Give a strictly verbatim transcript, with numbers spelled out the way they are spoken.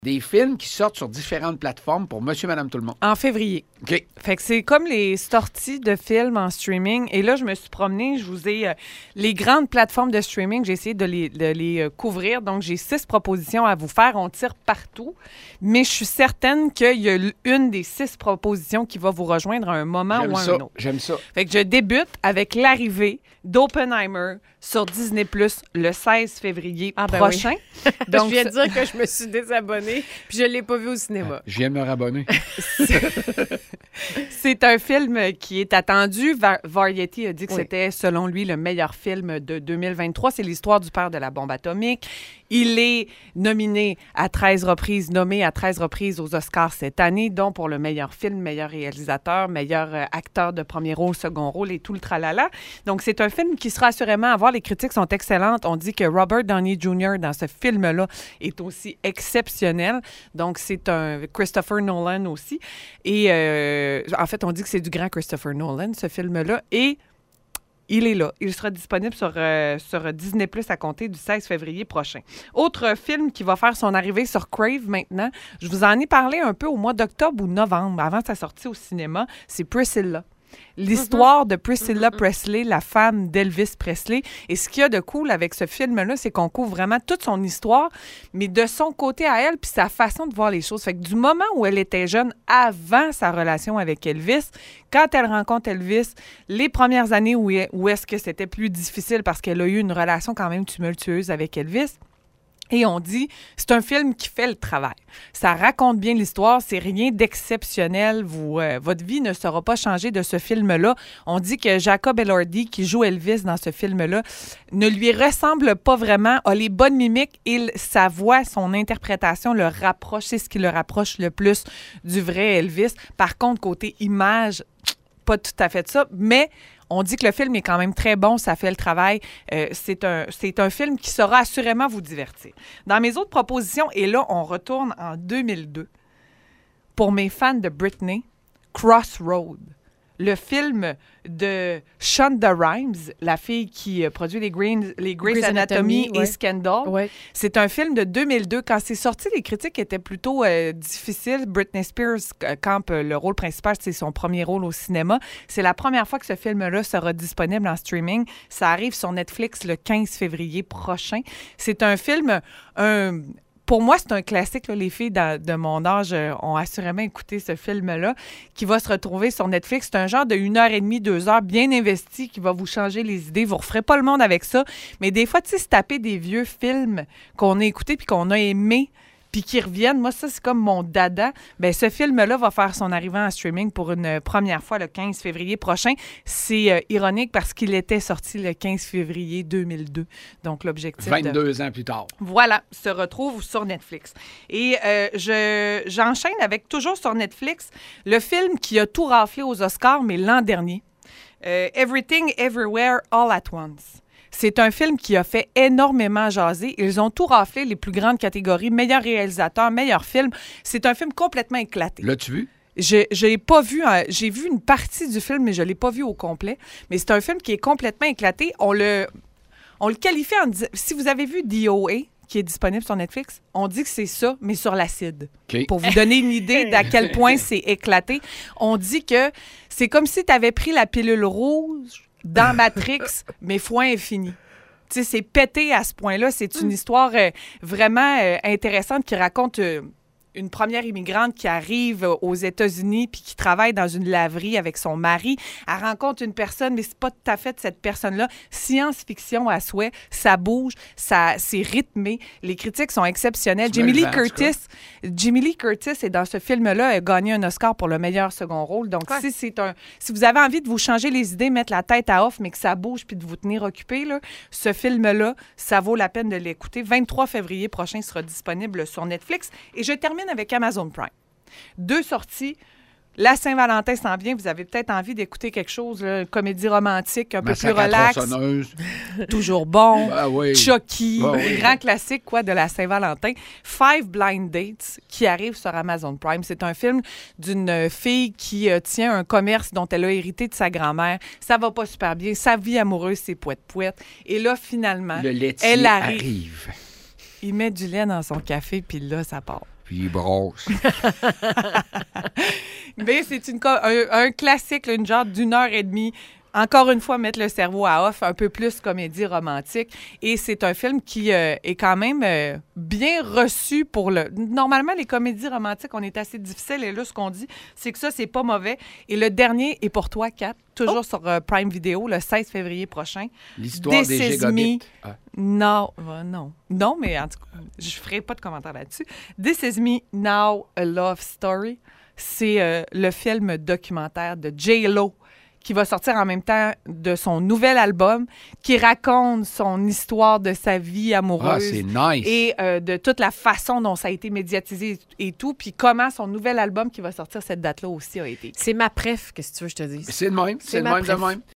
Des films qui sortent sur différentes plateformes pour Monsieur, Madame, tout le monde. En février. OK. Fait que c'est comme les sorties de films en streaming. Et là, je me suis promenée, je vous ai... Euh, les grandes plateformes de streaming, j'ai essayé de les, de les euh, couvrir. Donc, j'ai six propositions à vous faire. On tire partout. Mais je suis certaine qu'il y a une des six propositions qui va vous rejoindre à un moment J'aime ou à ça, un autre. J'aime ça. Fait que je débute avec l'arrivée d'Oppenheimer sur Disney plus, le seize février ah ben prochain. Oui. Donc, je viens de dire que je me suis désabonnée puis je ne l'ai pas vu au cinéma. Ah, je viens de me rabonner. C'est un film qui est attendu. Va- Variety a dit que Oui. c'était, selon lui, le meilleur film de deux mille vingt-trois. C'est l'histoire du père de la bombe atomique. Il est nominé à treize reprises, nommé à treize reprises aux Oscars cette année, dont pour le meilleur film, meilleur réalisateur, meilleur euh, acteur de premier rôle, second rôle et tout le tralala. Donc, c'est un film qui sera assurément à voir. Les critiques sont excellentes. On dit que Robert Downey junior dans ce film-là est aussi exceptionnel. Donc, c'est un Christopher Nolan aussi. Et euh, en fait, on dit que c'est du grand Christopher Nolan, ce film-là. Et il est là. Il sera disponible sur, euh, sur Disney plus à compter du seize février prochain. Autre film qui va faire son arrivée sur Crave maintenant, je vous en ai parlé un peu au mois d'octobre ou novembre, avant sa sortie au cinéma, c'est Priscilla. L'histoire mm-hmm. de Priscilla mm-hmm. Presley, la femme d'Elvis Presley. Et ce qu'il y a de cool avec ce film-là, c'est qu'on couvre vraiment toute son histoire, mais de son côté à elle, puis sa façon de voir les choses. Fait que du moment où elle était jeune, avant sa relation avec Elvis, quand elle rencontre Elvis, les premières années où, où est-ce que c'était plus difficile parce qu'elle a eu une relation quand même tumultueuse avec Elvis, et on dit, c'est un film qui fait le travail. Ça raconte bien l'histoire, c'est rien d'exceptionnel. Vous, euh, votre vie ne sera pas changée de ce film-là. On dit que Jacob Elordi, qui joue Elvis dans ce film-là, ne lui ressemble pas vraiment, a les bonnes mimiques et sa voix, son interprétation le rapproche, c'est ce qui le rapproche le plus du vrai Elvis. Par contre, côté image, pas tout à fait ça, mais on dit que le film est quand même très bon, ça fait le travail. Euh, c'est un, c'est un film qui saura assurément vous divertir. Dans mes autres propositions, et là, on retourne en deux mille deux. Pour mes fans de Britney, Crossroad, le film de Shonda Rhimes, la fille qui euh, produit les, Green, les Grey's, Grey's Anatomy, Anatomy ouais. et Scandal. Ouais. C'est un film de deux mille deux. Quand c'est sorti, les critiques étaient plutôt euh, difficiles. Britney Spears euh, campe euh, le rôle principal, c'est son premier rôle au cinéma. C'est la première fois que ce film-là sera disponible en streaming. Ça arrive sur Netflix le quinze février prochain. C'est un film... un Pour moi, c'est un classique. Là. Les filles de, de mon âge euh, ont assurément écouté ce film-là qui va se retrouver sur Netflix. C'est un genre de une heure et demie, deux heures bien investi qui va vous changer les idées. Vous ne referez pas le monde avec ça. Mais des fois, tu sais, se taper des vieux films qu'on a écoutés puis qu'on a aimés puis qui reviennent, moi, ça, c'est comme mon dada. Bien, ce film-là va faire son arrivée en streaming pour une première fois le quinze février prochain. C'est euh, ironique parce qu'il était sorti le quinze février deux mille deux. Donc, l'objectif vingt-deux de... ans plus tard. Voilà, se retrouve sur Netflix. Et euh, je, j'enchaîne avec, toujours sur Netflix, le film qui a tout raflé aux Oscars, mais l'an dernier. Euh, Everything, Everywhere, All at Once. C'est un film qui a fait énormément jaser. Ils ont tout raflé, les plus grandes catégories, meilleur réalisateur, meilleur film. C'est un film complètement éclaté. L'as-tu vu? Je n'ai pas vu, euh, j'ai vu une partie du film, mais je ne l'ai pas vu au complet. Mais c'est un film qui est complètement éclaté. On le, on le qualifie en... Si vous avez vu D O A, qui est disponible sur Netflix, on dit que c'est ça, mais sur l'acide. Okay. Pour vous donner une idée d'à quel point c'est éclaté. On dit que c'est comme si tu avais pris la pilule rouge dans Matrix, mais fois infini. Tu sais, c'est pété à ce point-là. C'est une histoire euh, vraiment euh, intéressante qui raconte euh, une première immigrante qui arrive aux États-Unis puis qui travaille dans une laverie avec son mari. Elle rencontre une personne, mais c'est pas tout à fait cette personne-là. Science-fiction à souhait, ça bouge, ça, c'est rythmé. Les critiques sont exceptionnelles. Jamie Lee Curtis, Jamie Lee Curtis est dans ce film-là, a gagné un Oscar pour le meilleur second rôle. Donc, ouais. si c'est un, si vous avez envie de vous changer les idées, mettre la tête à off, mais que ça bouge puis de vous tenir occupé, là, ce film-là, ça vaut la peine de l'écouter. vingt-trois février prochain sera disponible sur Netflix. Et je termine avec Amazon Prime. Deux sorties. La Saint-Valentin s'en vient. Vous avez peut-être envie d'écouter quelque chose, là, une comédie romantique, un Massacre peu plus relax. Toujours bon. Ben oui. Chucky. Ben oui. Grand classique quoi, de la Saint-Valentin. Five Blind Dates qui arrive sur Amazon Prime. C'est un film d'une fille qui euh, tient un commerce dont elle a hérité de sa grand-mère. Ça va pas super bien. Sa vie amoureuse, c'est poète-poète. Et là, finalement, le laitier elle arrive. arrive. Il met du lait dans son café, puis là, ça part. Puis il brosse. Mais c'est une, co- un, un classique, là, une genre d'une heure et demie. Encore une fois, mettre le cerveau à off, un peu plus comédie romantique. Et c'est un film qui euh, est quand même euh, bien reçu pour le... Normalement, les comédies romantiques, on est assez difficile. Et là, ce qu'on dit, c'est que ça, c'est pas mauvais. Et le dernier est pour toi, Kat, toujours oh. sur euh, Prime Video, le seize février prochain. L'histoire This des is gigabits. me. Ah. Non, euh, non. Non, mais en tout cas, je ferai pas de commentaire là-dessus. This is me, now a love story. C'est euh, le film documentaire de J Lo qui va sortir en même temps de son nouvel album, qui raconte son histoire de sa vie amoureuse. Ah, c'est nice. Et euh, de toute la façon dont ça a été médiatisé et tout, puis comment son nouvel album qui va sortir cette date-là aussi a été. C'est ma préf, qu'est-ce que tu veux que je te dise? C'est le même, c'est, C'est le ma même de préf. même.